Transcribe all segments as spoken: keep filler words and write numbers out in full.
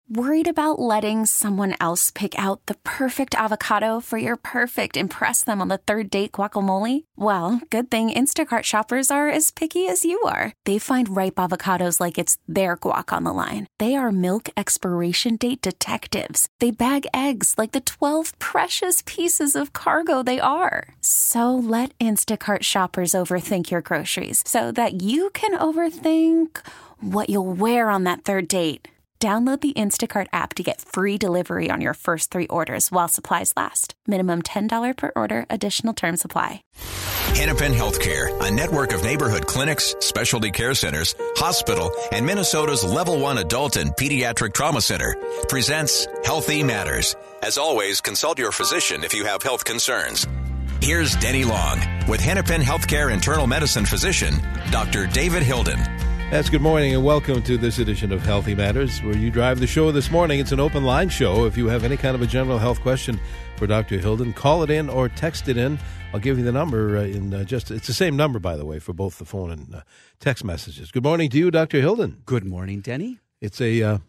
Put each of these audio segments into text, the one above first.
Worried about letting someone else pick out the perfect avocado for your perfect impress them on the third date guacamole? Well, good thing Instacart shoppers are as picky as you are. They find ripe avocados like it's their guac on the line. They are milk expiration date detectives. They bag eggs like the twelve precious pieces of cargo they are. So let Instacart shoppers overthink your groceries so that you can overthink what you'll wear on that third date. Download the Instacart app to get free delivery on your first three orders while supplies last. Minimum ten dollars per order. Additional terms apply. Hennepin Healthcare, a network of neighborhood clinics, specialty care centers, hospital, and Minnesota's Level one Adult and Pediatric Trauma Center, presents Healthy Matters. As always, consult your physician if you have health concerns. Here's Denny Long with Hennepin Healthcare internal medicine physician, Doctor David Hilden. Yes, good morning and welcome to this edition of Healthy Matters, where you drive the show this morning. It's an open line show. If you have any kind of a general health question for Doctor Hilden, call it in or text it in. I'll give you the number uh, in uh, just, it's the same number, by the way, for both the phone and uh, text messages. Good morning to you, Doctor Hilden. Good morning, Denny. It's a, uh,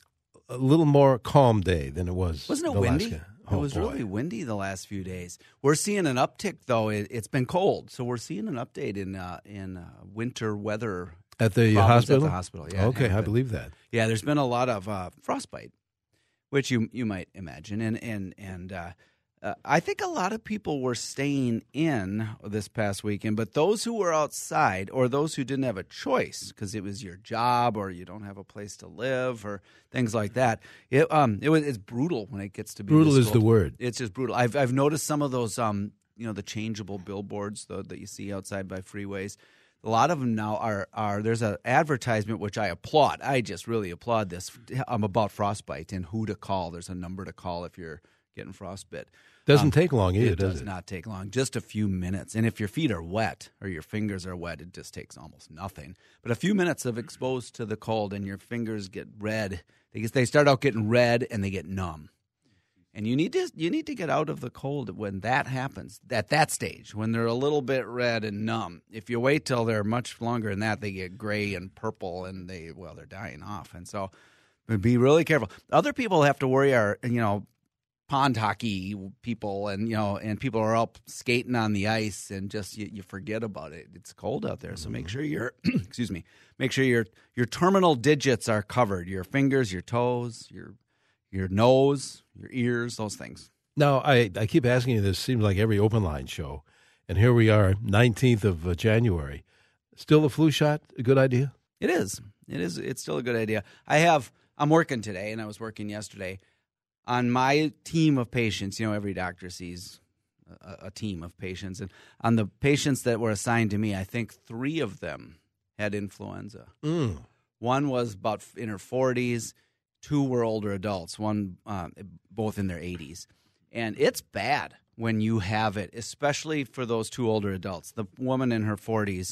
a little more calm day than it was. Wasn't it the windy? last, oh, it was boy. really windy the last few days. We're seeing an uptick, though. It, it's been cold, so we're seeing an update in uh, in uh, winter weather. At the Problems hospital? At the hospital, yeah. Okay, I believe that. Yeah, there's been a lot of uh, frostbite, which you you might imagine, and and and uh, uh, I think a lot of people were staying in this past weekend, but those who were outside or those who didn't have a choice because it was your job or you don't have a place to live or things like that, it um it was it's brutal when it gets to be Brutal this is cold. the word. It's just brutal. I've I've noticed some of those um you know the changeable billboards though, that you see outside by freeways. A lot of them now are, are there's an advertisement which I applaud. I just really applaud this. I'm about frostbite and who to call. There's a number to call if you're getting frostbite. Doesn't Um, take long either, it does does it? not take long. Just a few minutes. And if your feet are wet or your fingers are wet, it just takes almost nothing. But a few minutes of exposed to the cold and your fingers get red. They, they start out getting red and they get numb. And you need to you need to get out of the cold when that happens, at that stage, when they're a little bit red and numb. If you wait till they're much longer than that, they get gray and purple and they, well, they're dying off. And so be really careful. Other people have to worry are, you know, pond hockey people and, you know, and people are out skating on the ice and just you, you forget about it. It's cold out there. So make sure your, excuse me, make sure your your terminal digits are covered, your fingers, your toes, your your nose, your ears, those things. Now, I, I keep asking you this. Seems like every open line show. And here we are, nineteenth of uh, January. Still a flu shot a good idea? It is. It is. It's still a good idea. I have, I'm working today, and I was working yesterday. On my team of patients, you know, every doctor sees a, a team of patients. And on the patients that were assigned to me, I think three of them had influenza. Mm. One was about in her forties. Two were older adults, one uh, both in their eighties. And it's bad when you have it, especially for those two older adults. The woman in her forties,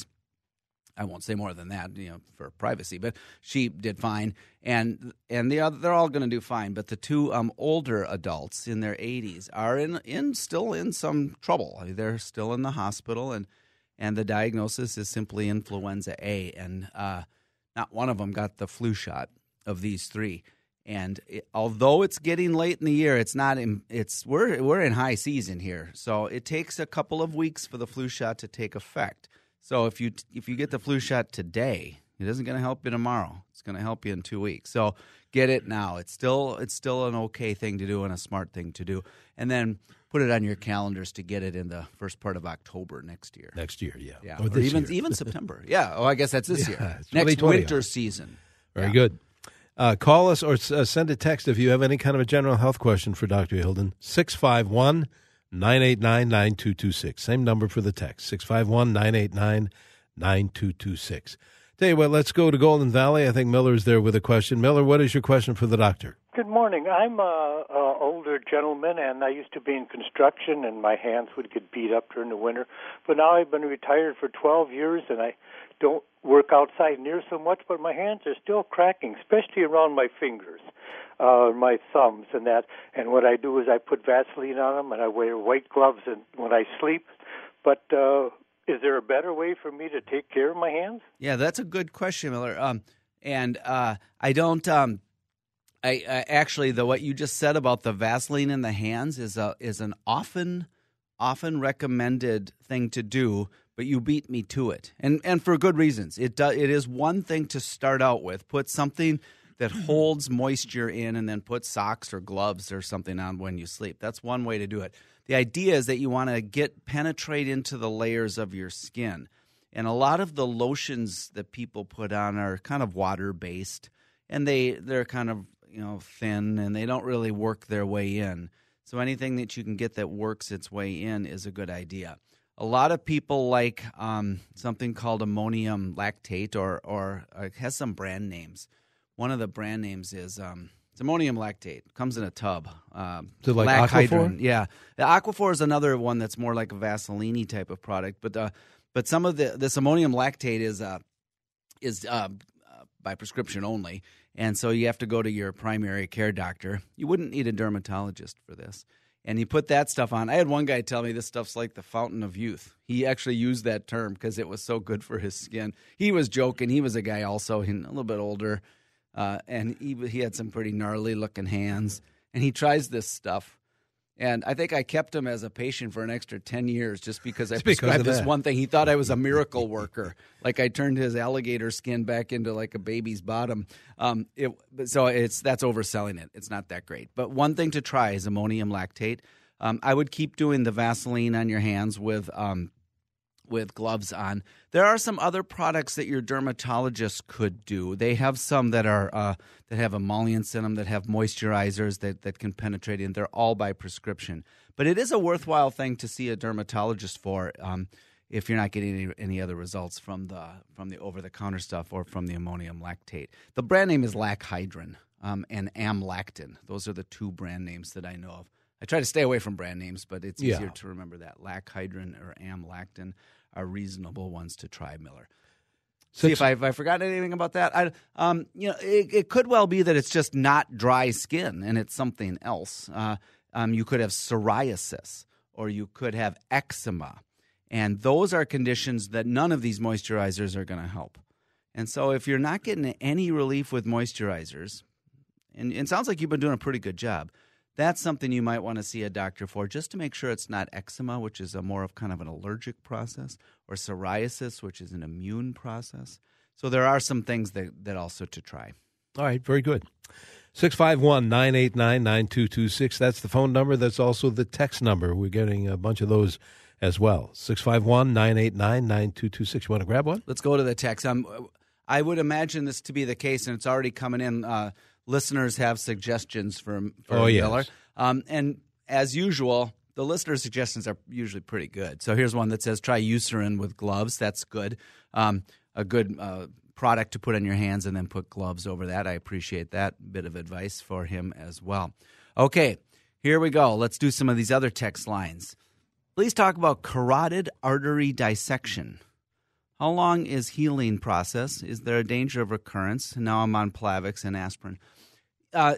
I won't say more than that, you know, for privacy, but she did fine. And and the other, they're all going to do fine. But the two um, older adults in their eighties are in, in still in some trouble. They're still in the hospital, and, and the diagnosis is simply influenza A. And uh, not one of them got the flu shot of these three. And it, although it's getting late in the year, it's not. In, it's we're we're in high season here, so it takes a couple of weeks for the flu shot to take effect. So if you if you get the flu shot today, it isn't going to help you tomorrow. It's going to help you in two weeks. So get it now. It's still it's still an okay thing to do and a smart thing to do. And then put it on your calendars to get it in the first part of October next year. Next year, yeah. Yeah, Or or, this even year. even September. Yeah. Oh, I guess that's this Yeah, year. it's Next twenty twenty. winter season. Very Yeah. good. Uh, call us or uh, send a text if you have any kind of a general health question for Doctor Hilden. six five one, nine eight nine, nine two two six. Same number for the text, six five one, nine eight nine, nine two two six. Tell you what, let's go to Golden Valley. I think Miller's there with a question. Miller, what is your question for the doctor? Good morning. I'm a, a older gentleman, and I used to be in construction, and my hands would get beat up during the winter. But now I've been retired for twelve years, and I don't work outside near so much, but my hands are still cracking, especially around my fingers, uh, my thumbs and that. And what I do is I put Vaseline on them, and I wear white gloves and when I sleep. But uh, is there a better way for me to take care of my hands? Yeah, that's a good question, Miller. Um, and uh, I don't. Um, I, I actually, the what you just said about the Vaseline in the hands is a is an often often recommended thing to do, but you beat me to it, and and for good reasons. It do, it is one thing to start out with. Put something that holds moisture in, and then put socks or gloves or something on when you sleep. That's one way to do it. The idea is that you want to get penetrate into the layers of your skin, and a lot of the lotions that people put on are kind of water based, and they they're kind of you know, thin, and they don't really work their way in. So anything that you can get that works its way in is a good idea. A lot of people like um, something called ammonium lactate, or or uh, it has some brand names. One of the brand names is um, it's ammonium lactate. It comes in a tub. Um, so like Lac Aquaphor? Hydrin. Yeah, the Aquaphor is another one that's more like a Vaseline type of product. But uh, but some of the this ammonium lactate is uh, is uh, by prescription only. And so you have to go to your primary care doctor. You wouldn't need a dermatologist for this. And you put that stuff on. I had one guy tell me this stuff's like the fountain of youth. He actually used that term because it was so good for his skin. He was joking. He was a guy also, a little bit older, uh, and he he had some pretty gnarly-looking hands. And he tries this stuff. And I think I kept him as a patient for an extra ten years just because I prescribed this one thing. He thought I was a miracle worker. Like I turned his alligator skin back into like a baby's bottom. Um, it, so it's that's overselling it. It's not that great. But one thing to try is ammonium lactate. Um, I would keep doing the Vaseline on your hands with um, with gloves on. There are some other products that your dermatologist could do. They have some that are uh, that have emollients in them, that have moisturizers that, that can penetrate in. They're all by prescription. But it is a worthwhile thing to see a dermatologist for um, if you're not getting any, any other results from the from the over-the-counter stuff or from the ammonium lactate. The brand name is Lac Hydrin um, and Amlactin. Those are the two brand names that I know of. I try to stay away from brand names, but it's easier yeah. to remember that. Lac Hydrin or Amlactin are reasonable ones to try, Miller. See if I if I forgot anything about that. I, um, you know, it, it could well be that it's just not dry skin and it's something else. Uh, um, you could have psoriasis or you could have eczema, and those are conditions that none of these moisturizers are going to help. And so, if you're not getting any relief with moisturizers, and, and it sounds like you've been doing a pretty good job, that's something you might want to see a doctor for, just to make sure it's not eczema, which is a more of kind of an allergic process, or psoriasis, which is an immune process. So there are some things that, that also to try. All right, very good. six five one, nine eight nine, nine two two six. That's the phone number. That's also the text number. We're getting a bunch of those as well. six five one, nine eight nine, nine two two six. You want to grab one? Let's go to the text. Um, I would imagine this to be the case, and it's already coming in. Uh, listeners have suggestions for, for oh, yes. Miller. Um, and as usual, the listener suggestions are usually pretty good. So here's one that says try Eucerin with gloves. That's good. Um, a good uh, product to put on your hands and then put gloves over that. I appreciate that bit of advice for him as well. Okay, here we go. Let's do some of these other text lines. Please talk about carotid artery dissection. How long is healing process? Is there a danger of recurrence? Now I'm on Plavix and aspirin. Uh,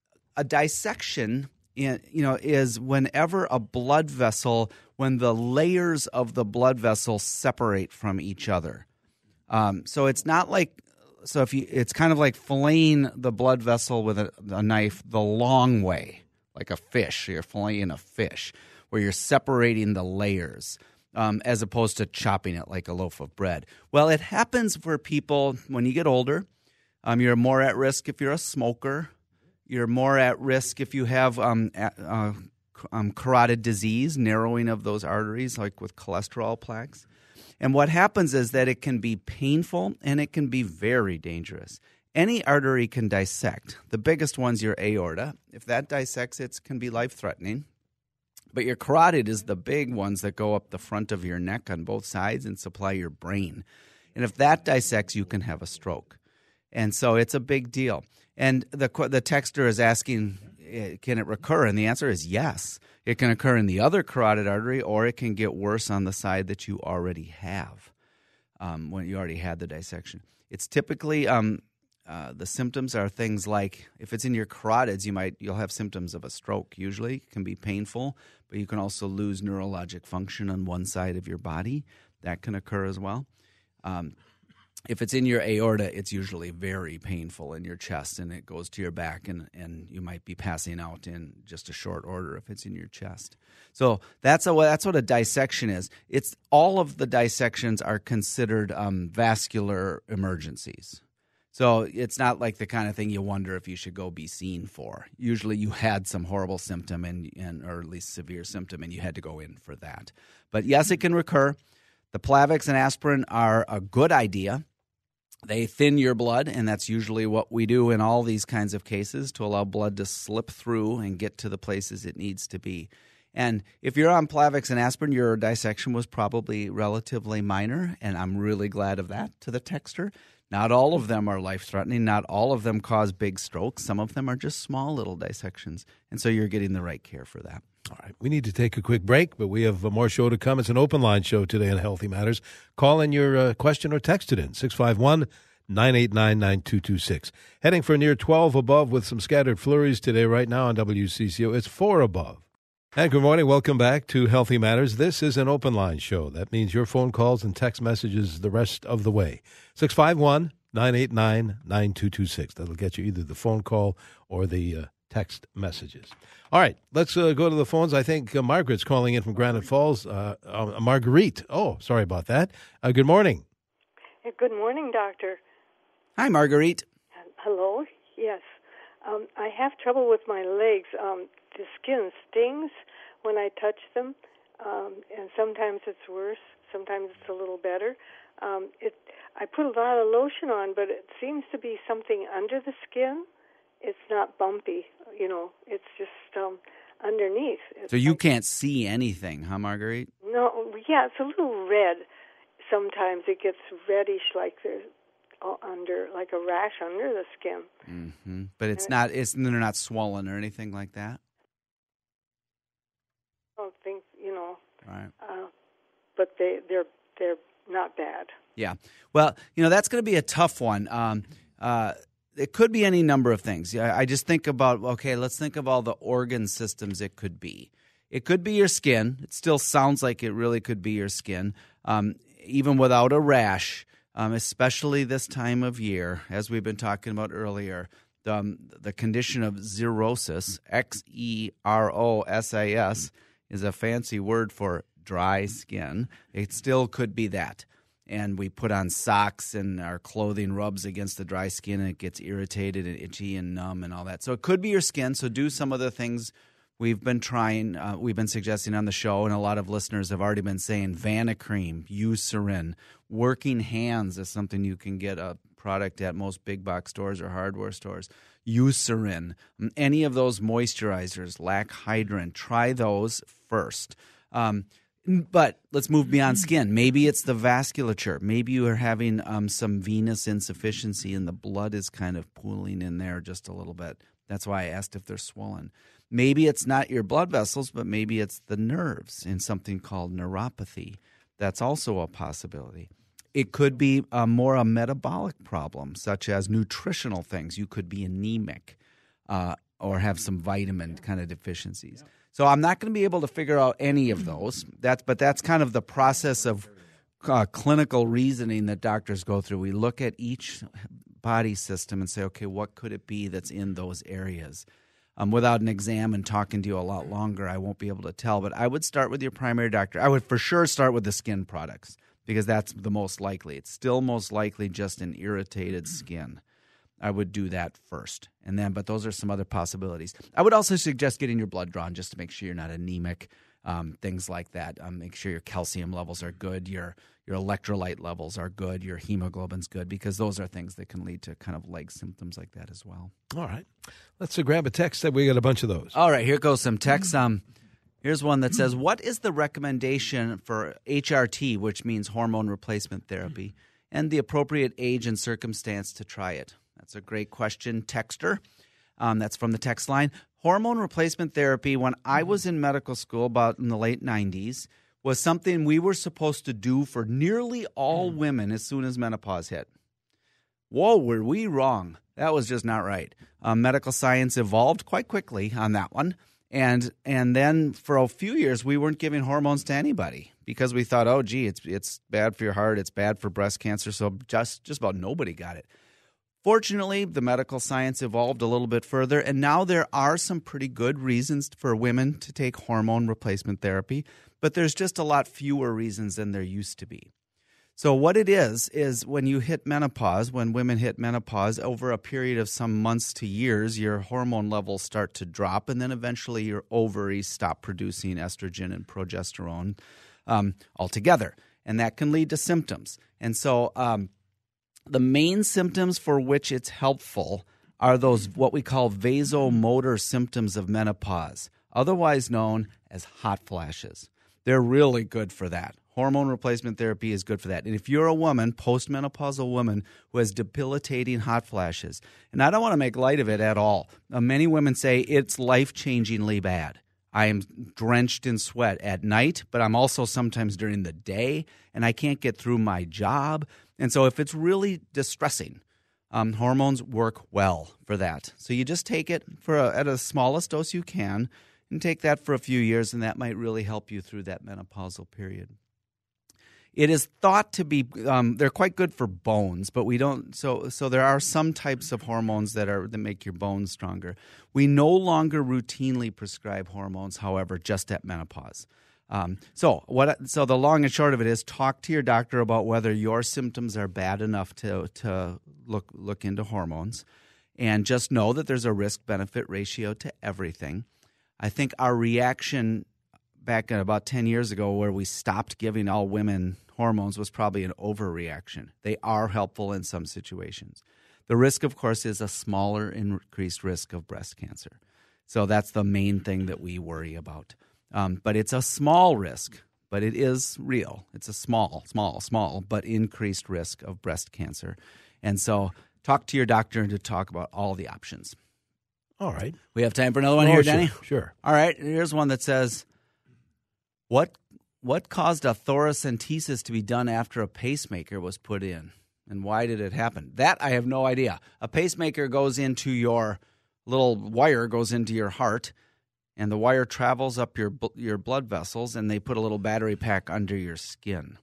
a dissection, in, you know, is whenever a blood vessel, when the layers of the blood vessel separate from each other. Um, so it's not like, so if you, it's kind of like filleting the blood vessel with a, a knife the long way, like a fish. You're filleting a fish, where you're separating the layers. Um, as opposed to chopping it like a loaf of bread. Well, it happens for people when you get older. Um, you're more at risk if you're a smoker. You're more at risk if you have um, uh, um, carotid disease, narrowing of those arteries, like with cholesterol plaques. And what happens is that it can be painful and it can be very dangerous. Any artery can dissect. The biggest one's your aorta. If that dissects, it can be life-threatening. But your carotid is the big ones that go up the front of your neck on both sides and supply your brain. And if that dissects, you can have a stroke. And so it's a big deal. And the the texter is asking, can it recur? And the answer is yes. It can occur in the other carotid artery, or it can get worse on the side that you already have, um, when you already had the dissection. It's typically um, uh, the symptoms are things like, if it's in your carotids, you might you'll have symptoms of a stroke. Usually, it can be painful, but you can also lose neurologic function on one side of your body. That can occur as well. Um, If it's in your aorta, it's usually very painful in your chest, and it goes to your back, and, and you might be passing out in just a short order if it's in your chest. So that's a, that's what a dissection is. It's all of the dissections are considered um, vascular emergencies. So it's not like the kind of thing you wonder if you should go be seen for. Usually you had some horrible symptom, and, and or at least severe symptom, and you had to go in for that. But yes, it can recur. The Plavix and aspirin are a good idea. They thin your blood, and that's usually what we do in all these kinds of cases to allow blood to slip through and get to the places it needs to be. And if you're on Plavix and aspirin, your dissection was probably relatively minor, and I'm really glad of that to the texter. Not all of them are life-threatening. Not all of them cause big strokes. Some of them are just small little dissections, and so you're getting the right care for that. All right, we need to take a quick break, but we have more show to come. It's an open line show today on Healthy Matters. Call in your uh, question or text it in, six five one, nine eight nine, nine two two six. Heading for near twelve above with some scattered flurries today right now on W C C O. It's four above. And good morning. Welcome back to Healthy Matters. This is an open line show. That means your phone calls and text messages the rest of the way. six five one, nine eight nine, nine two two six. That'll get you either the phone call or the uh, text messages. All right, let's uh, go to the phones. I think uh, Margaret's calling in from Granite Falls. Uh, uh, Marguerite. Oh, sorry about that. Uh, good morning. Good morning, Doctor. Hi, Marguerite. Hello. Yes. Um, I have trouble with my legs. Um, the skin stings when I touch them, um, and sometimes it's worse. Sometimes it's a little better. Um, it. I put a lot of lotion on, but it seems to be something under the skin. It's not bumpy, you know. It's just um, underneath. It's so you like, can't see anything, huh, Marguerite? No. Yeah, it's a little red. Sometimes it gets reddish, like there's under, like a rash under the skin. Mm-hmm. But it's and not. It's they're not swollen or anything like that. I don't think you know. Right. Uh, but they they're they're not bad. Yeah. Well, you know that's going to be a tough one. Um, uh, it could be any number of things. I, I just think about okay. Let's think of all the organ systems it could be. It could be your skin. It still sounds like it really could be your skin, um, even without a rash. Um, especially this time of year, as we've been talking about earlier, the, um, the condition of xerosis, X E R O S A S, is a fancy word for dry skin. It still could be that. And we put on socks and our clothing rubs against the dry skin and it gets irritated and itchy and numb and all that. So it could be your skin. So do some of the things we've been trying, uh, we've been suggesting on the show, and a lot of listeners have already been saying Vanicream, Eucerin, Working Hands is something you can get a product at most big box stores or hardware stores. Eucerin, any of those moisturizers, Lac Hydrin, try those first. Um, but let's move beyond skin. Maybe it's the vasculature. Maybe you are having um, some venous insufficiency and the blood is kind of pooling in there just a little bit. That's why I asked if they're swollen. Maybe it's not your blood vessels, but maybe it's the nerves in something called neuropathy. That's also a possibility. It could be a more a metabolic problem, such as nutritional things. You could be anemic uh, or have some vitamin kind of deficiencies. So I'm not going to be able to figure out any of those. That's, but that's kind of the process of uh, clinical reasoning that doctors go through. We look at each body system and say, okay, what could it be that's in those areas? Um, without an exam and talking to you a lot longer, I won't be able to tell. But I would start with your primary doctor. I would for sure start with the skin products because that's the most likely. It's still most likely just an irritated skin. I would do that first. And then, but those are some other possibilities. I would also suggest getting your blood drawn just to make sure you're not anemic, um, things like that. Um, make sure your calcium levels are good, your your electrolyte levels are good, your hemoglobin's good, because those are things that can lead to kind of leg symptoms like that as well. All right. Let's uh, grab a text. We got a bunch of those. All right, here goes some texts. Um, here's one that says, what is the recommendation for H R T, which means hormone replacement therapy, and the appropriate age and circumstance to try it? That's a great question, texter. Um, that's from the text line. Hormone replacement therapy, when I was in medical school about in the late nineties, was something we were supposed to do for nearly all women as soon as menopause hit. Whoa, were we wrong? That was just not right. Um, medical science evolved quite quickly on that one, And and then for a few years, we weren't giving hormones to anybody because we thought, oh, gee, it's it's bad for your heart, it's bad for breast cancer, so just just about nobody got it. Fortunately, the medical science evolved a little bit further, and now there are some pretty good reasons for women to take hormone replacement therapy, but there's just a lot fewer reasons than there used to be. So what it is, is when you hit menopause, when women hit menopause, over a period of some months to years, your hormone levels start to drop, and then eventually your ovaries stop producing estrogen and progesterone um, altogether, and that can lead to symptoms. And so um, the main symptoms for which it's helpful are those what we call vasomotor symptoms of menopause, otherwise known as hot flashes. They're really good for that. Hormone replacement therapy is good for that. And if you're a woman, postmenopausal woman, who has debilitating hot flashes, and I don't want to make light of it at all. Uh, many women say it's life-changingly bad. I am drenched in sweat at night, but I'm also sometimes during the day, and I can't get through my job. And so if it's really distressing, um, hormones work well for that. So you just take it for a, at a smallest dose you can, and take that for a few years, and that might really help you through that menopausal period. It is thought to be um, they're quite good for bones, but we don't. So, so there are some types of hormones that are that make your bones stronger. We no longer routinely prescribe hormones, however, just at menopause. Um, so, what? So the long and short of it is, talk to your doctor about whether your symptoms are bad enough to to look look into hormones, and just know that there's a risk-benefit ratio to everything. I think our reaction back about ten years ago, where we stopped giving all women hormones, was probably an overreaction. They are helpful in some situations. The risk, of course, is a smaller increased risk of breast cancer. So that's the main thing that we worry about. Um, but it's a small risk, but it is real. It's a small, small, small, but increased risk of breast cancer. And so talk to your doctor to talk about all the options. All right. We have time for another one oh, here, sure, Danny? Sure. All right. Here's one that says, What what caused a thoracentesis to be done after a pacemaker was put in, and why did it happen? That I have no idea. A pacemaker goes into your little wire goes into your heart, and the wire travels up your your blood vessels, and they put a little battery pack under your skin.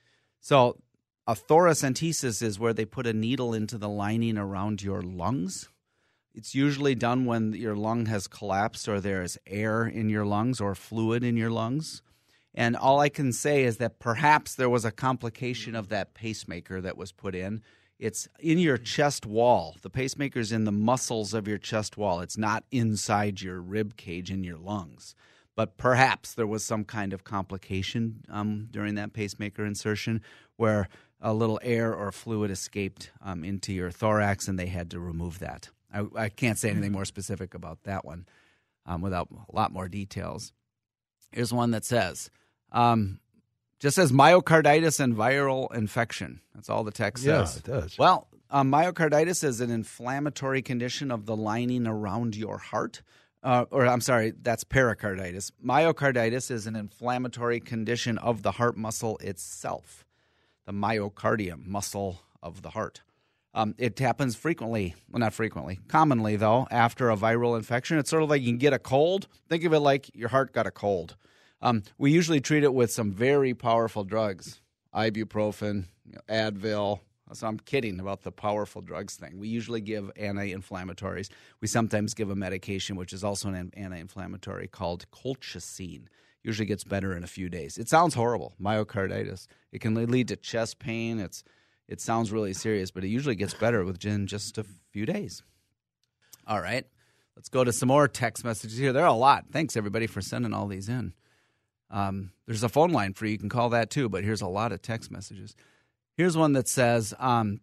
So a thoracentesis is where they put a needle into the lining around your lungs. It's usually done when your lung has collapsed or there is air in your lungs or fluid in your lungs. And all I can say is that perhaps there was a complication of that pacemaker that was put in. It's in your chest wall. The pacemaker's in the muscles of your chest wall. It's not inside your rib cage in your lungs. But perhaps there was some kind of complication um, during that pacemaker insertion where a little air or fluid escaped um, into your thorax, and they had to remove that. I, I can't say anything more specific about that one um, without a lot more details. Here's one that says, um, just says myocarditis and viral infection. That's all the text says. Yeah, it does. Well, um, myocarditis is an inflammatory condition of the lining around your heart. Uh, or I'm sorry, that's pericarditis. Myocarditis is an inflammatory condition of the heart muscle itself, the myocardium muscle of the heart. Um, it happens frequently, well, not frequently, commonly, though, after a viral infection. It's sort of like you can get a cold. Think of it like your heart got a cold. Um, we usually treat it with some very powerful drugs, ibuprofen, you know, Advil. So I'm kidding about the powerful drugs thing. We usually give anti-inflammatories. We sometimes give a medication, which is also an anti-inflammatory, called colchicine. Usually gets better in a few days. It sounds horrible, myocarditis. It can lead to chest pain. It's It sounds really serious, but it usually gets better within just a few days. All right. Let's go to some more text messages here. There are a lot. Thanks, everybody, for sending all these in. Um, there's a phone line for you. You can call that, too, but here's a lot of text messages. Here's one that says, um,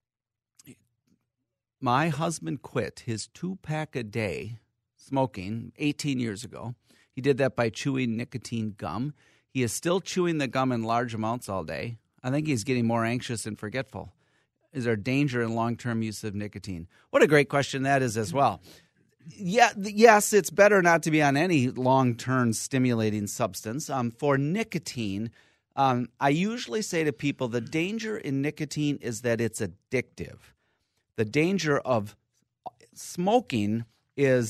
my husband quit his two-pack a day smoking eighteen years ago. He did that by chewing nicotine gum. He is still chewing the gum in large amounts all day. I think he's getting more anxious and forgetful. Is there danger in long-term use of nicotine? What a great question that is as well. Yeah, yes, it's better not to be on any long-term stimulating substance. Um, for nicotine, um, I usually say to people the danger in nicotine is that it's addictive. The danger of smoking is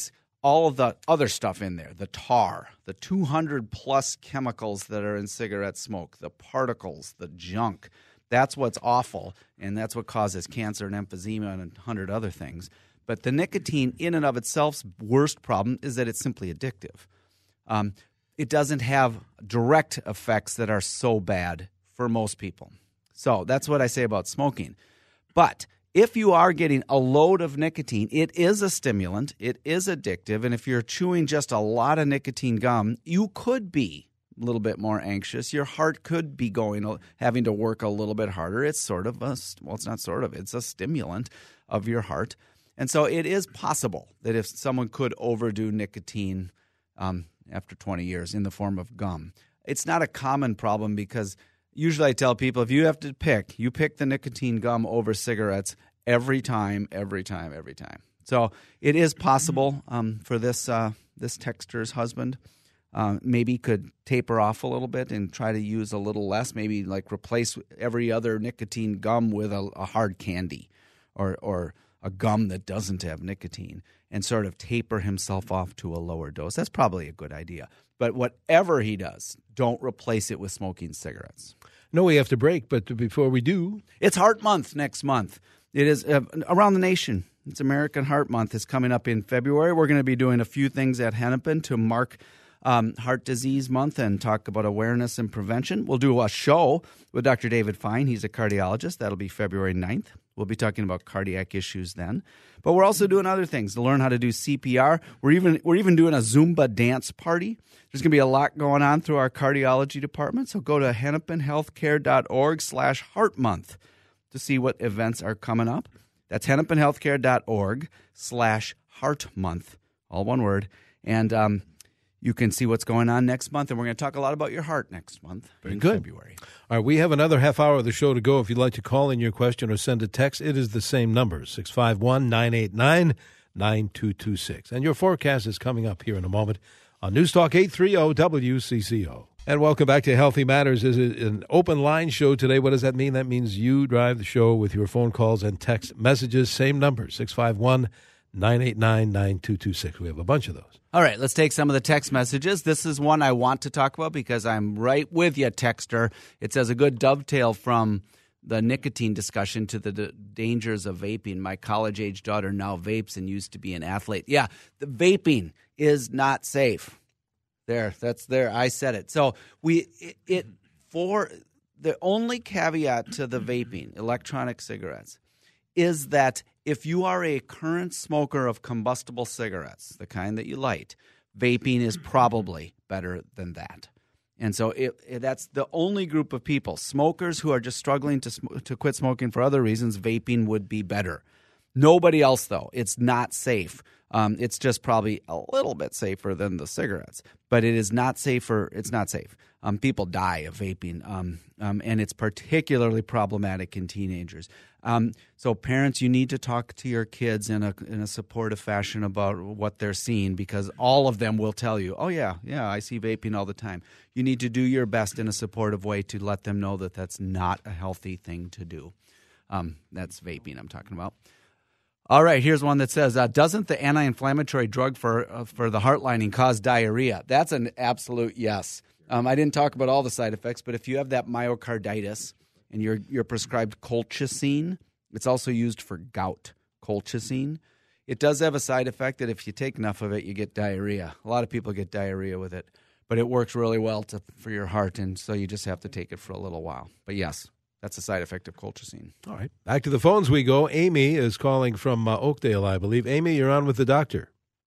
all of the other stuff in there, the tar, the two hundred plus chemicals that are in cigarette smoke, the particles, the junk. That's what's awful, and that's what causes cancer and emphysema and a hundred other things. But the nicotine in and of itself's worst problem is that it's simply addictive. Um, it doesn't have direct effects that are so bad for most people. So that's what I say about smoking. But if you are getting a load of nicotine, it is a stimulant, it is addictive, and if you're chewing just a lot of nicotine gum, you could be a little bit more anxious. Your heart could be going, having to work a little bit harder. It's sort of a, well, it's not sort of, it's a stimulant of your heart. And so it is possible that if someone could overdo nicotine um, after twenty years in the form of gum, it's not a common problem because usually I tell people if you have to pick, you pick the nicotine gum over cigarettes every time, every time, every time. So it is possible um, for this uh, this texter's husband. Uh, maybe could taper off a little bit and try to use a little less, maybe like replace every other nicotine gum with a, a hard candy or or a gum that doesn't have nicotine and sort of taper himself off to a lower dose. That's probably a good idea. But whatever he does, don't replace it with smoking cigarettes. No, we have to break, but before we do... It's Heart Month next month. It is uh, around the nation. It's American Heart Month is coming up in February. We're going to be doing a few things at Hennepin to mark um, Heart Disease Month and talk about awareness and prevention. We'll do a show with Doctor David Fine. He's a cardiologist. That'll be February ninth. We'll be talking about cardiac issues then. But we're also doing other things to learn how to do C P R. We're even we're even doing a Zumba dance party. There's going to be a lot going on through our cardiology department. So go to hennepinhealthcare.org slash heart month to see what events are coming up. That's hennepinhealthcare.org slash heart month, all one word. And um, you can see what's going on next month. And we're going to talk a lot about your heart next month Very in good. February. All right, we have another half hour of the show to go. If you'd like to call in your question or send a text, it is the same number, six five one, nine eight nine, nine two two six. And your forecast is coming up here in a moment on News Talk eight thirty W C C O. And welcome back to Healthy Matters. Is it an open line show today? What does that mean? That means you drive the show with your phone calls and text messages. Same number, six five one, nine eight nine, nine two two six. We have a bunch of those. All right, let's take some of the text messages. This is one I want to talk about because I'm right with you, texter. It says a good dovetail from the nicotine discussion to the d- dangers of vaping. My college-age daughter now vapes and used to be an athlete. Yeah, the vaping is not safe. There, that's there. I said it. So we it, it for the only caveat to the vaping, electronic cigarettes, is that if you are a current smoker of combustible cigarettes, the kind that you light, vaping is probably better than that. And so it, it, that's the only group of people, smokers who are just struggling to sm- to quit smoking for other reasons, vaping would be better. Nobody else, though. It's not safe. Um, it's just probably a little bit safer than the cigarettes, but it is not safer. It's not safe. Um, people die of vaping, um, um, and it's particularly problematic in teenagers. Um, so parents, you need to talk to your kids in a in a supportive fashion about what they're seeing, because all of them will tell you, oh, yeah, yeah, I see vaping all the time. You need to do your best in a supportive way to let them know that that's not a healthy thing to do. Um, that's vaping I'm talking about. All right, here's one that says, uh, doesn't the anti-inflammatory drug for uh, for the heart lining cause diarrhea? That's an absolute yes. Um, I didn't talk about all the side effects, but if you have that myocarditis and you're you're prescribed colchicine, it's also used for gout, colchicine. It does have a side effect that if you take enough of it, you get diarrhea. A lot of people get diarrhea with it, but it works really well to, for your heart, and so you just have to take it for a little while. But yes, that's a side effect of colchicine. All right. Back to the phones we go. Amy is calling from uh, Oakdale, I believe. Amy, you're on with the doctor.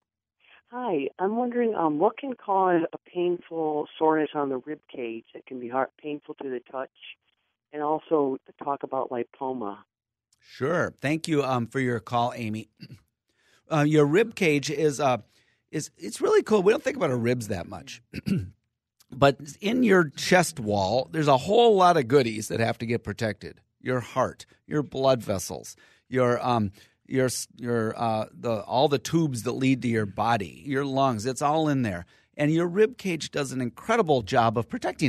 Hi. I'm wondering um, what can cause a painful soreness on the rib cage that can be hard, painful to the touch, and also to talk about lipoma. Sure. Thank you um, for your call, Amy. Uh, your rib cage is uh, is it's really cool. We don't think about our ribs that much. But in your chest wall, there's a whole lot of goodies that have to get protected. Your heart, your blood vessels, your um, your your uh, the all the tubes that lead to your body, your lungs. It's all in there, and your rib cage does an incredible job of protecting it.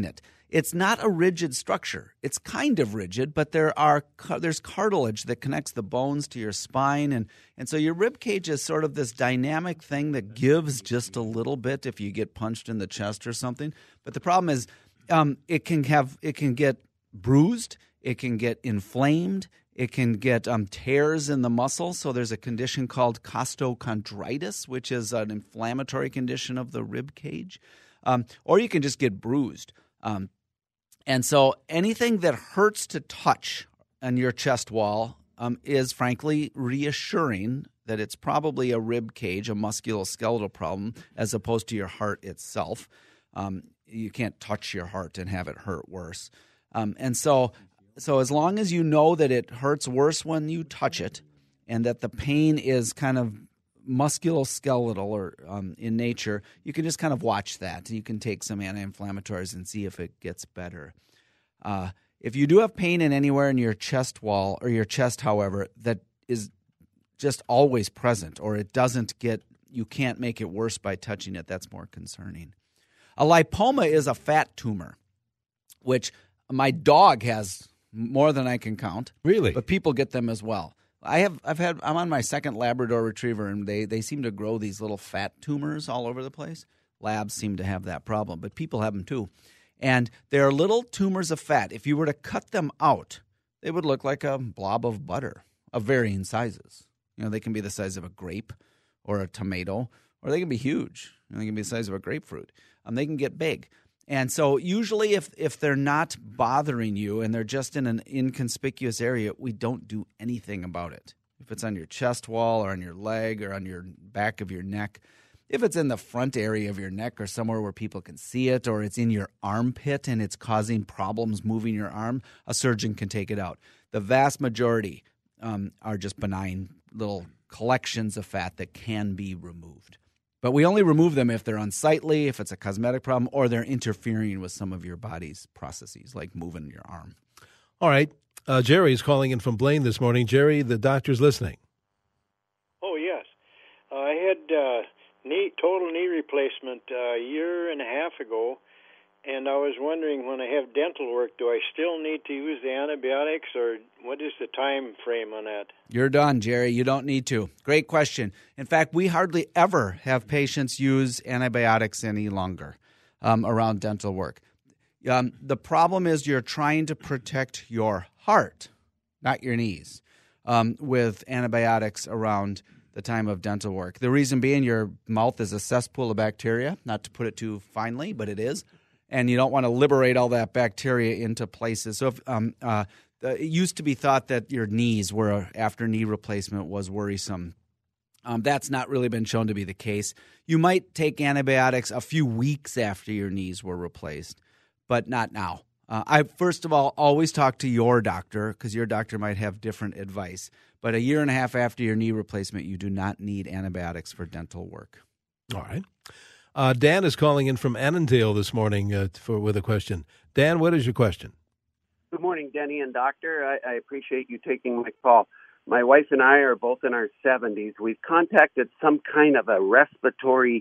it's not a rigid structure. It's kind of rigid, but there are there's cartilage that connects the bones to your spine, and, and so your rib cage is sort of this dynamic thing that gives just a little bit if you get punched in the chest or something. But the problem is, um, it can have it can get bruised, it can get inflamed, it can get um, tears in the muscle. So there's a condition called costochondritis, which is an inflammatory condition of the rib cage, um, or you can just get bruised. Um, And so anything that hurts to touch on your chest wall um, is, frankly, reassuring that it's probably a rib cage, a musculoskeletal problem, as opposed to your heart itself. Um, you can't touch your heart and have it hurt worse. Um, and so, so as long as you know that it hurts worse when you touch it and that the pain is kind of musculoskeletal or um, in nature, you can just kind of watch that. You can take some anti-inflammatories and see if it gets better. Uh, if you do have pain in anywhere in your chest wall or your chest, however, that is just always present, or it doesn't get, you can't make it worse by touching it, that's more concerning. A lipoma is a fat tumor, which my dog has more than I can count. Really? But people get them as well. I have, I've had, I'm on my second Labrador Retriever, and they, they seem to grow these little fat tumors all over the place. Labs seem to have that problem, but people have them too. And they're little tumors of fat. If you were to cut them out, they would look like a blob of butter of varying sizes. You know, they can be the size of a grape or a tomato, or they can be huge. You know, they can be the size of a grapefruit. Um, they can get big. And so usually if, if they're not bothering you and they're just in an inconspicuous area, we don't do anything about it. If it's on your chest wall or on your leg or on your back of your neck, if it's in the front area of your neck or somewhere where people can see it, or it's in your armpit and it's causing problems moving your arm, a surgeon can take it out. The vast majority um, are just benign little collections of fat that can be removed. But we only remove them if they're unsightly, if it's a cosmetic problem, or they're interfering with some of your body's processes, like moving your arm. All right. Uh, Jerry is calling in from Blaine this morning. Jerry, the doctor's listening. Oh, yes. Uh, I had uh, knee total knee replacement uh, a year and a half ago, and I was wondering, when I have dental work, do I still need to use the antibiotics, or what is the time frame on that? You're done, Jerry. You don't need to. Great question. In fact, we hardly ever have patients use antibiotics any longer um, around dental work. Um, the problem is you're trying to protect your heart, not your knees, um, with antibiotics around the time of dental work. The reason being, your mouth is a cesspool of bacteria, not to put it too finely, but it is. And you don't want to liberate all that bacteria into places. So if, um, uh, it used to be thought that your knees were, after knee replacement, was worrisome. Um, that's not really been shown to be the case. You might take antibiotics a few weeks after your knees were replaced, but not now. Uh, I, first of all, always talk to your doctor, because your doctor might have different advice. But a year and a half after your knee replacement, you do not need antibiotics for dental work. All right. Uh, Dan is calling in from Annandale this morning uh, for with a question. Dan, what is your question? Good morning, Denny and Doctor. I, I appreciate you taking my call. My wife and I are both in our seventies. We've contacted some kind of a respiratory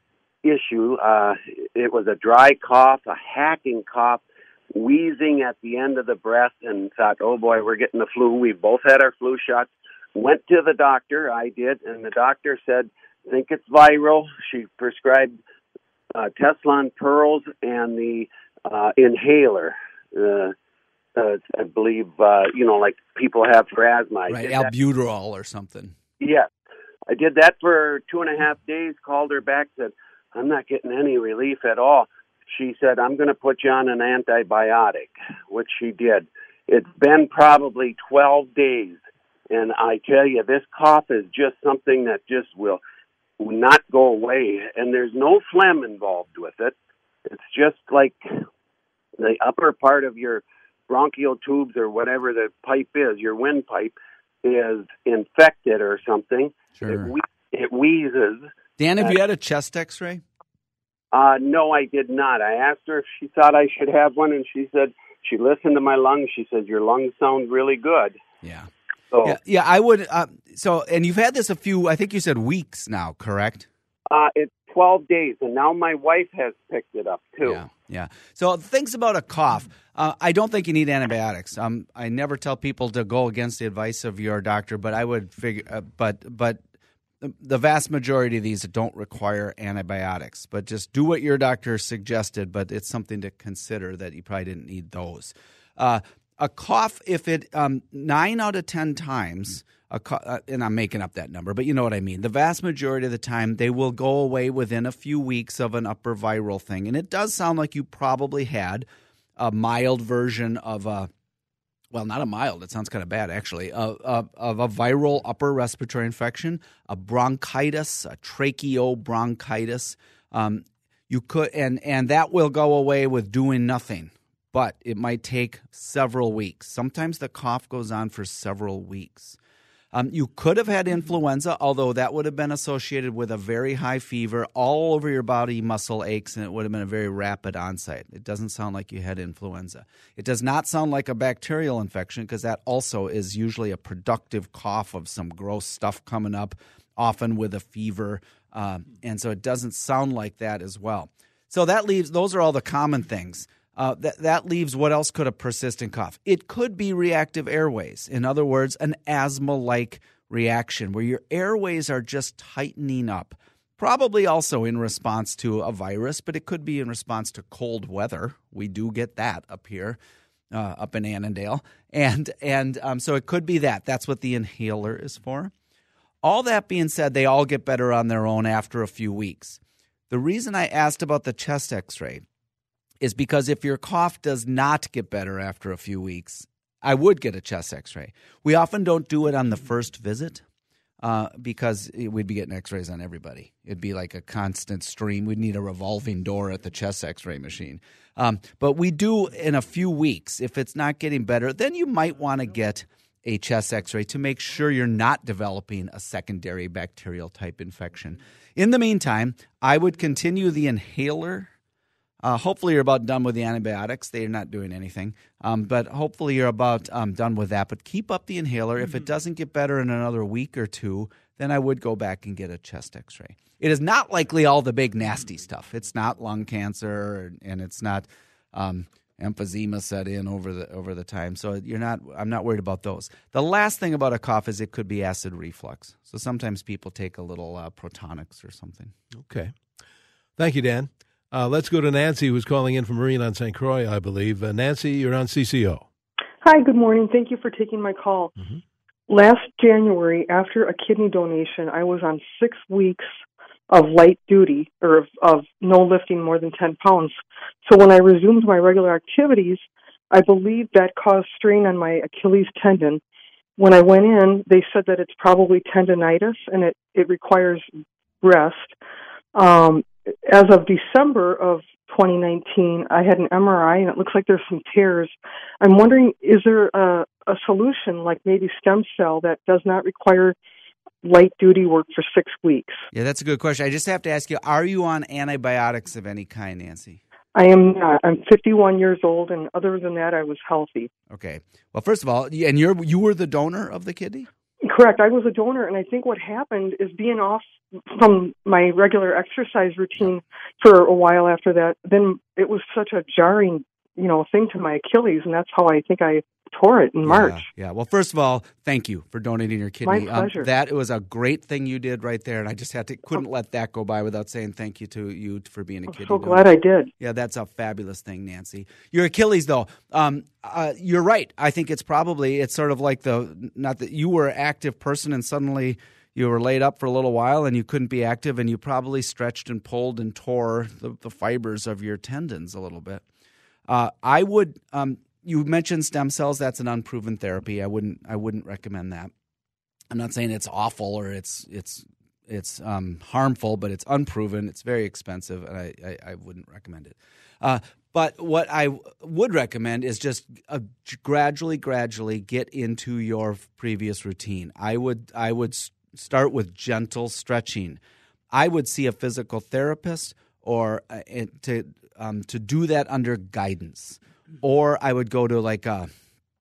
issue. Uh, it was a dry cough, a hacking cough, wheezing at the end of the breath, and thought, oh boy, we're getting the flu. We both had our flu shots. Went to the doctor, I did, and the doctor said, think it's viral. She prescribed uh, Tessalon Pearls and the uh, inhaler. Uh, uh, I believe, uh, you know, like people have for asthma. I Right, albuterol or something. Yes. I did that for two and a half days, called her back, said, I'm not getting any relief at all. She said, I'm going to put you on an antibiotic, which she did. It's been probably twelve days, and I tell you, this cough is just something that just will will not go away, and there's no phlegm involved with it. It's just like the upper part of your bronchial tubes or whatever the pipe is, your windpipe, is infected or something. Sure. It, whe- it wheezes. Dan, have uh, you had a chest x-ray? Uh, no, I did not. I asked her if she thought I should have one, and she said she listened to my lungs. She said, your lungs sound really good. Yeah. So, Yeah, yeah, I would. Uh, so, and you've had this a few, I think you said weeks now, correct? uh, it's twelve days, and now my wife has picked it up too. Yeah, yeah. So things about a cough. Uh, I don't think you need antibiotics. Um, I never tell people to go against the advice of your doctor, but I would figure. Uh, but but the vast majority of these don't require antibiotics. But just do what your doctor suggested. But it's something to consider that you probably didn't need those. Uh, a cough, if it um, nine out of ten times. A, uh, and I'm making up that number, but you know what I mean. The vast majority of the time, they will go away within a few weeks of an upper viral thing. And it does sound like you probably had a mild version of a, well, not a mild, it sounds kind of bad actually, of, of, of a viral upper respiratory infection, a bronchitis, a tracheobronchitis. Um, you could, and, and that will go away with doing nothing, but it might take several weeks. Sometimes the cough goes on for several weeks. Um, you could have had influenza, although that would have been associated with a very high fever, all over your body, muscle aches, and it would have been a very rapid onset. It doesn't sound like you had influenza. It does not sound like a bacterial infection because that also is usually a productive cough of some gross stuff coming up, often with a fever, um, and so it doesn't sound like that as well. So that leaves – those are all the common things. Uh, that, that leaves what else could a persistent cough? It could be reactive airways. In other words, an asthma-like reaction where your airways are just tightening up, probably also in response to a virus, but it could be in response to cold weather. We do get that up here, uh, up in Annandale. And, and um, so it could be that. That's what the inhaler is for. All that being said, they all get better on their own after a few weeks. The reason I asked about the chest x-ray is because if your cough does not get better after a few weeks, I would get a chest x-ray. We often don't do it on the first visit uh, because we'd be getting x-rays on everybody. It'd be like a constant stream. We'd need a revolving door at the chest x-ray machine. Um, but we do in a few weeks. If it's not getting better, then you might want to get a chest x-ray to make sure you're not developing a secondary bacterial type infection. In the meantime, I would continue the inhaler. Uh, hopefully you're about done with the antibiotics. They're not doing anything. Um, but hopefully you're about um, done with that. But keep up the inhaler. Mm-hmm. If it doesn't get better in another week or two, then I would go back and get a chest x-ray. It is not likely all the big nasty stuff. It's not lung cancer, and it's not um, emphysema set in over the over the time. So you're not. I'm not worried about those. The last thing about a cough is it could be acid reflux. So sometimes people take a little uh, Protonix or something. Okay. Thank you, Dan. Uh, let's go to Nancy, who's calling in from Marine on Saint Croix, I believe. Uh, Nancy, you're on C C O. Hi, good morning. Thank you for taking my call. Mm-hmm. Last January, after a kidney donation, I was on six weeks of light duty, or of, of no lifting more than ten pounds. So when I resumed my regular activities, I believe that caused strain on my Achilles tendon. When I went in, they said that it's probably tendonitis, and it, it requires rest. Um, as of December of twenty nineteen, I had an M R I, and it looks like there's some tears. I'm wondering, is there a, a solution, like maybe stem cell, that does not require light duty work for six weeks? Yeah, that's a good question. I just have to ask you, are you on antibiotics of any kind, Nancy? I am not. I'm fifty-one years old, and other than that, I was healthy. Okay. Well, first of all, and you're you were the donor of the kidney? Correct. I was a donor, and I think what happened is being off from my regular exercise routine for a while after that, then it was such a jarring, you know, thing to my Achilles, and that's how I think I tore it in yeah, March. Yeah. Well, first of all, thank you for donating your kidney. My pleasure. Um, that was a great thing you did right there, and I just had to couldn't oh. let that go by without saying thank you to you for being a I'm kidney so donor. glad I did. Yeah, that's a fabulous thing, Nancy. Your Achilles, though, um, uh, you're right. I think it's probably it's sort of like the not that you were an active person and suddenly you were laid up for a little while and you couldn't be active, and you probably stretched and pulled and tore the, the fibers of your tendons a little bit. Uh, I would. Um, You mentioned stem cells. That's an unproven therapy. I wouldn't. I wouldn't recommend that. I'm not saying it's awful or it's it's it's um, harmful, but it's unproven. It's very expensive, and I, I, I wouldn't recommend it. Uh, but what I w- would recommend is just uh, gradually, gradually get into your previous routine. I would I would start with gentle stretching. I would see a physical therapist or uh, to um, to do that under guidance. Or I would go to like a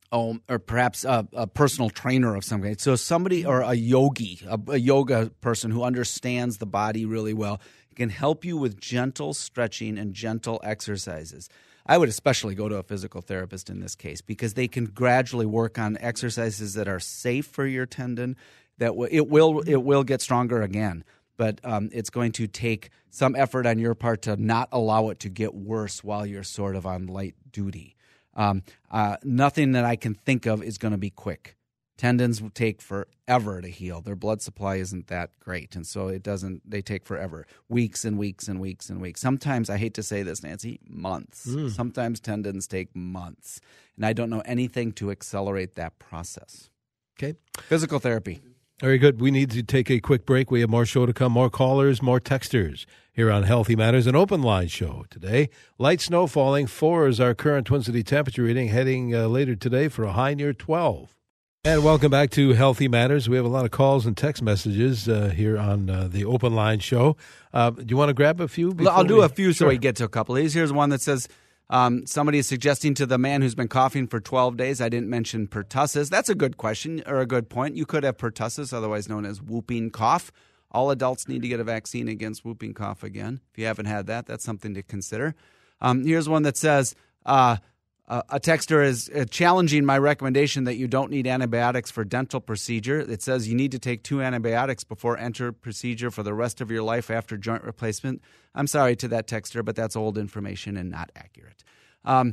Oh, or perhaps a, a personal trainer of some kind. So somebody or a yogi, a, a yoga person who understands the body really well, can help you with gentle stretching and gentle exercises. I would especially go to a physical therapist in this case because they can gradually work on exercises that are safe for your tendon. That w- it will it will get stronger again, but um, it's going to take some effort on your part to not allow it to get worse while you're sort of on light duty. Um, uh, nothing that I can think of is going to be quick. Tendons will take forever to heal. Their blood supply isn't that great, and so it doesn't. They take forever, weeks and weeks and weeks and weeks. Sometimes, I hate to say this, Nancy, months. Mm. Sometimes tendons take months, and I don't know anything to accelerate that process. Okay, physical therapy. Very good. We need to take a quick break. We have more show to come, more callers, more texters here on Healthy Matters, an open line show today. Light snow falling. Four is our current Twin City temperature reading, heading uh, later today for a high near twelve. And welcome back to Healthy Matters. We have a lot of calls and text messages uh, here on uh, the open line show. Uh, do you want to grab a few? I'll do we... a few so sure. we get to a couple of these. Here's one that says, Um, somebody is suggesting to the man who's been coughing for twelve days, I didn't mention pertussis. That's a good question or a good point. You could have pertussis, otherwise known as whooping cough. All adults need to get a vaccine against whooping cough again. If you haven't had that, that's something to consider. Um, here's one that says, uh, uh, a texter is uh, challenging my recommendation that you don't need antibiotics for dental procedure. It says you need to take two antibiotics before enter procedure for the rest of your life after joint replacement. I'm sorry to that texter, but that's old information and not accurate. Um,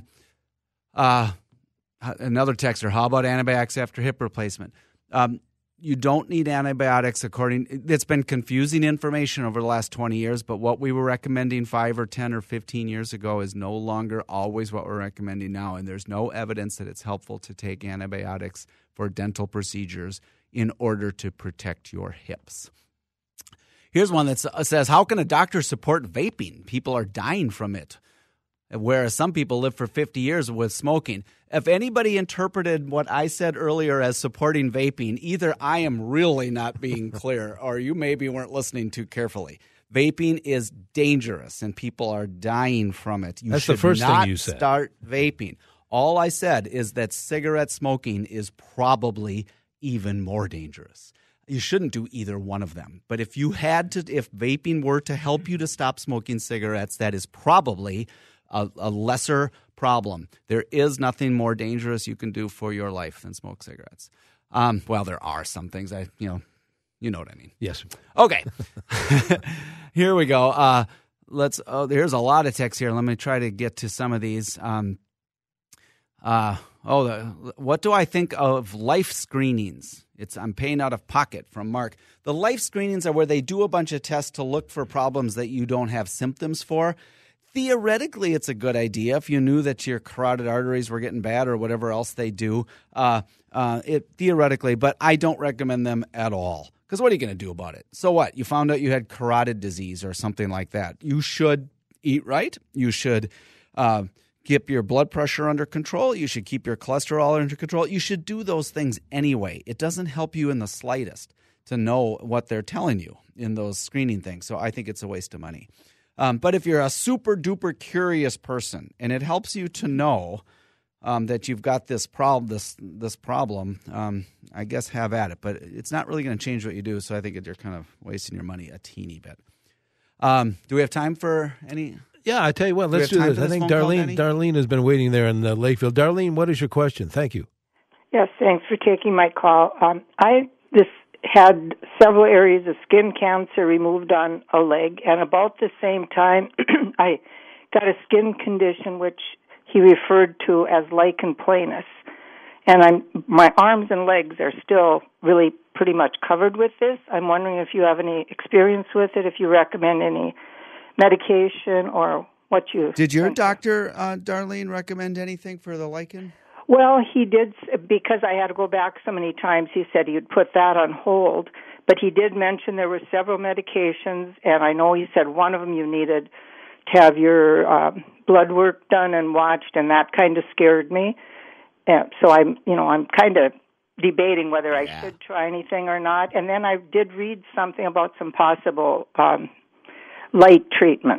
uh, another texter, how about antibiotics after hip replacement? Um, you don't need antibiotics according – it's been confusing information over the last twenty years, but what we were recommending five or ten or fifteen years ago is no longer always what we're recommending now, and there's no evidence that it's helpful to take antibiotics for dental procedures in order to protect your hips. Here's one that says, how can a doctor support vaping? People are dying from it, whereas some people live for fifty years with smoking. If anybody interpreted what I said earlier as supporting vaping, either I am really not being clear or you maybe weren't listening too carefully. Vaping is dangerous and people are dying from it. You That's should the first not thing you said. Start vaping. All I said is that cigarette smoking is probably even more dangerous. You shouldn't do either one of them. But if you had to, if vaping were to help you to stop smoking cigarettes, that is probably a, a lesser problem. There is nothing more dangerous you can do for your life than smoke cigarettes. Um, well, there are some things I, you know, you know what I mean. Yes. Okay. Here we go. Uh, let's. Oh, there's a lot of text here. Let me try to get to some of these. Um, uh, oh, the, what do I think of life screenings? It's I'm paying out of pocket from Mark. The life screenings are where they do a bunch of tests to look for problems that you don't have symptoms for. Theoretically, it's a good idea if you knew that your carotid arteries were getting bad or whatever else they do. Uh, uh, it theoretically, but I don't recommend them at all. Because what are you going to do about it? So what? You found out you had carotid disease or something like that. You should eat right. You should uh, keep your blood pressure under control. You should keep your cholesterol under control. You should do those things anyway. It doesn't help you in the slightest to know what they're telling you in those screening things. So I think it's a waste of money. Um, but if you're a super duper curious person and it helps you to know um, that you've got this problem, this this problem, um, I guess have at it. But it's not really going to change what you do. So I think you're kind of wasting your money a teeny bit. Um, do we have time for any? Yeah, I tell you what, let's do, do this. I think Darlene call, Darlene has been waiting there in uh, Lakefield. Darlene, what is your question? Thank you. Yes, thanks for taking my call. Um, I this had several areas of skin cancer removed on a leg, and about the same time, I got a skin condition which he referred to as lichen planus. And I'm my arms and legs are still really pretty much covered with this. I'm wondering if you have any experience with it, if you recommend any medication or what you... Did your doctor, uh, Darlene, recommend anything for the lichen? Well, he did, because I had to go back so many times, he said he would put that on hold. But he did mention there were several medications, and I know he said one of them you needed to have your uh, blood work done and watched, and that kind of scared me. And so I'm, you know, I'm kind of debating whether yeah. I should try anything or not. And then I did read something about some possible um, light treatments.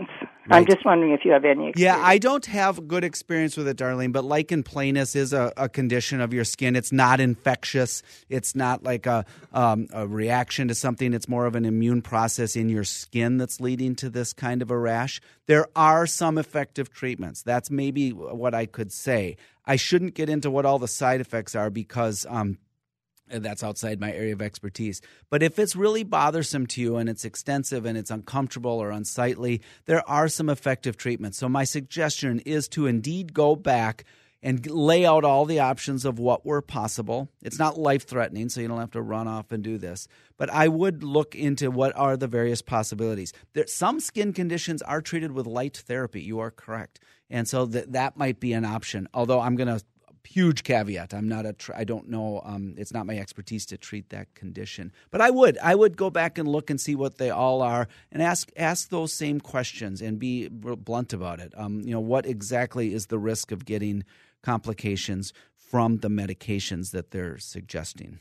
Right. I'm just wondering if you have any experience. Yeah, I don't have good experience with it, Darlene, but lichen planus is a, a condition of your skin. It's not infectious. It's not like a, um, a reaction to something. It's more of an immune process in your skin that's leading to this kind of a rash. There are some effective treatments. That's maybe what I could say. I shouldn't get into what all the side effects are because um, that's outside my area of expertise. But if it's really bothersome to you and it's extensive and it's uncomfortable or unsightly, there are some effective treatments. So my suggestion is to indeed go back and lay out all the options of what were possible. It's not life-threatening, so you don't have to run off and do this. But I would look into what are the various possibilities. There, some skin conditions are treated with light therapy. You are correct. And so th- that might be an option, although I'm going to huge caveat. I'm not a. Tr- I don't know. Um, it's not my expertise to treat that condition. But I would. I would go back and look and see what they all are, and ask ask those same questions and be blunt about it. Um, you know, what exactly is the risk of getting complications from the medications that they're suggesting?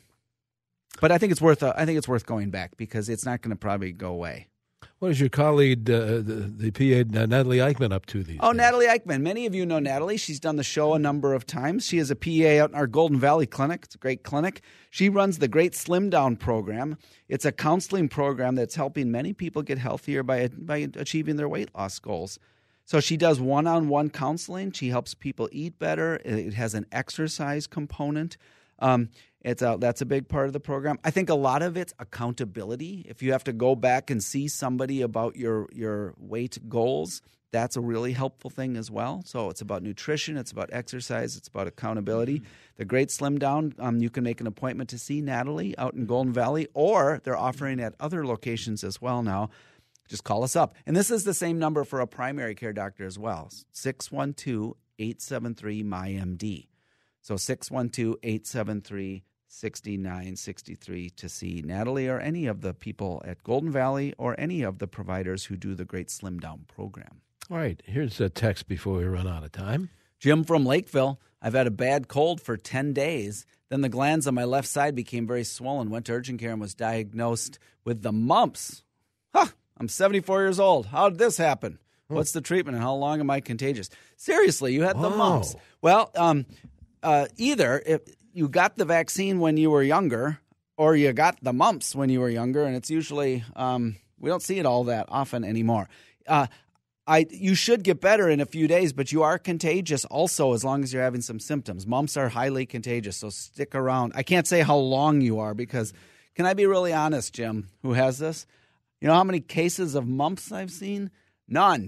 But I think it's worth. Uh, I think it's worth going back because it's not going to probably go away. What is your colleague, uh, the, the P A, uh, Natalie Eichman, up to these Oh, days? Natalie Eichman. Many of you know Natalie. She's done the show a number of times. She is a P A out in our Golden Valley clinic. It's a great clinic. She runs the Great Slim Down program. It's a counseling program that's helping many people get healthier by by achieving their weight loss goals. So she does one-on-one counseling. She helps people eat better. It has an exercise component. Um, it's a, that's a big part of the program. I think a lot of it's accountability. If you have to go back and see somebody about your, your weight goals, that's a really helpful thing as well. So it's about nutrition, it's about exercise, it's about accountability. Mm-hmm. The Great Slim Down, um, you can make an appointment to see Natalie out in Golden Valley, or they're offering at other locations as well now. Just call us up. And this is the same number for a primary care doctor as well, six one two, eight seven three, M Y M D. So six one two, eight seven three, six nine six three to see Natalie or any of the people at Golden Valley or any of the providers who do the Great Slim Down program. All right, here's a text before we run out of time. Jim from Lakeville. I've had a bad cold for ten days. Then the glands on my left side became very swollen. Went to urgent care and was diagnosed with the mumps. Huh, I'm seventy-four years old. How did this happen? Oh. What's the treatment and how long am I contagious? Seriously, you had Wow. the mumps. Well, um, uh, either if you got the vaccine when you were younger or you got the mumps when you were younger, and it's usually um, we don't see it all that often anymore. Uh, I you should get better in a few days, but you are contagious also as long as you're having some symptoms. Mumps are highly contagious, so stick around. I can't say how long you are because, can I be really honest, Jim, who has this? You know how many cases of mumps I've seen? None.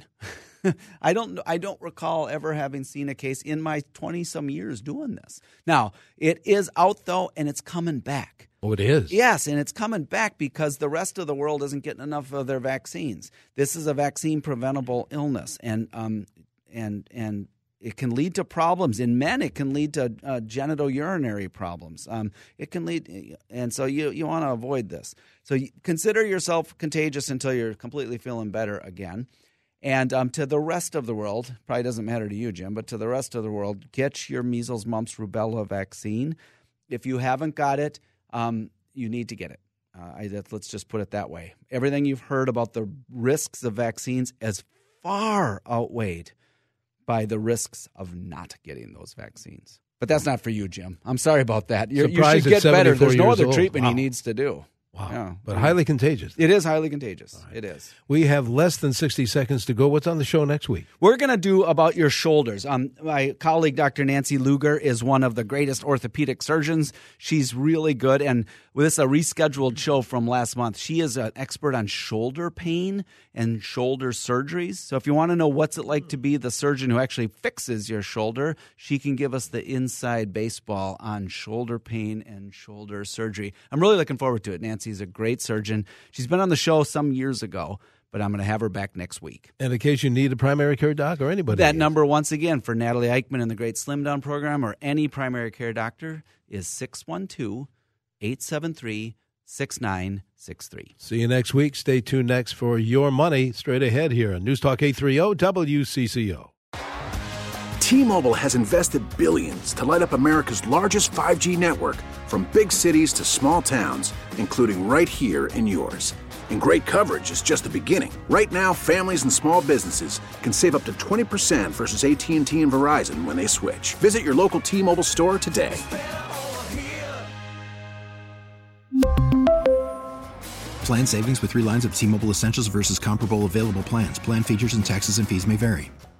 I don't I don't recall ever having seen a case in my twenty-some years doing this. Now, it is out, though, and it's coming back. Oh, it is? Yes, and it's coming back because the rest of the world isn't getting enough of their vaccines. This is a vaccine-preventable illness, and um, and and it can lead to problems. In men, it can lead to uh, genitourinary problems. Um, it can lead, and so you, you want to avoid this. So you consider yourself contagious until you're completely feeling better again. And um, to the rest of the world, probably doesn't matter to you, Jim, but to the rest of the world, get your measles, mumps, rubella vaccine. If you haven't got it, um, you need to get it. Uh, I, let's just put it that way. Everything you've heard about the risks of vaccines is far outweighed by the risks of not getting those vaccines. But that's not for you, Jim. I'm sorry about that. You're, you should get better. There's no other treatment wow. he needs to do. Wow. Yeah. But highly contagious. It is highly contagious. Right. It is. We have less than sixty seconds to go. What's on the show next week? We're going to do about your shoulders. Um, my colleague, Doctor Nancy Luger, is one of the greatest orthopedic surgeons. She's really good. And with this a rescheduled show from last month, she is an expert on shoulder pain and shoulder surgeries. So if you want to know what's it like to be the surgeon who actually fixes your shoulder, she can give us the inside baseball on shoulder pain and shoulder surgery. I'm really looking forward to it. Nancy's a great surgeon. She's been on the show some years ago, but I'm going to have her back next week. And in case you need a primary care doc or anybody. That number, once again, for Natalie Eichman in the Great Slim Down program or any primary care doctor is six one two, eight seven three, six nine six three. See you next week. Stay tuned next for Your Money straight ahead here on News Talk eight thirty W C C O. T-Mobile has invested billions to light up America's largest five G network, from big cities to small towns, including right here in yours. And great coverage is just the beginning. Right now, families and small businesses can save up to twenty percent versus A T and T and Verizon when they switch. Visit your local T-Mobile store today. Plan savings with three lines of T-Mobile Essentials versus comparable available plans. Plan features and taxes and fees may vary.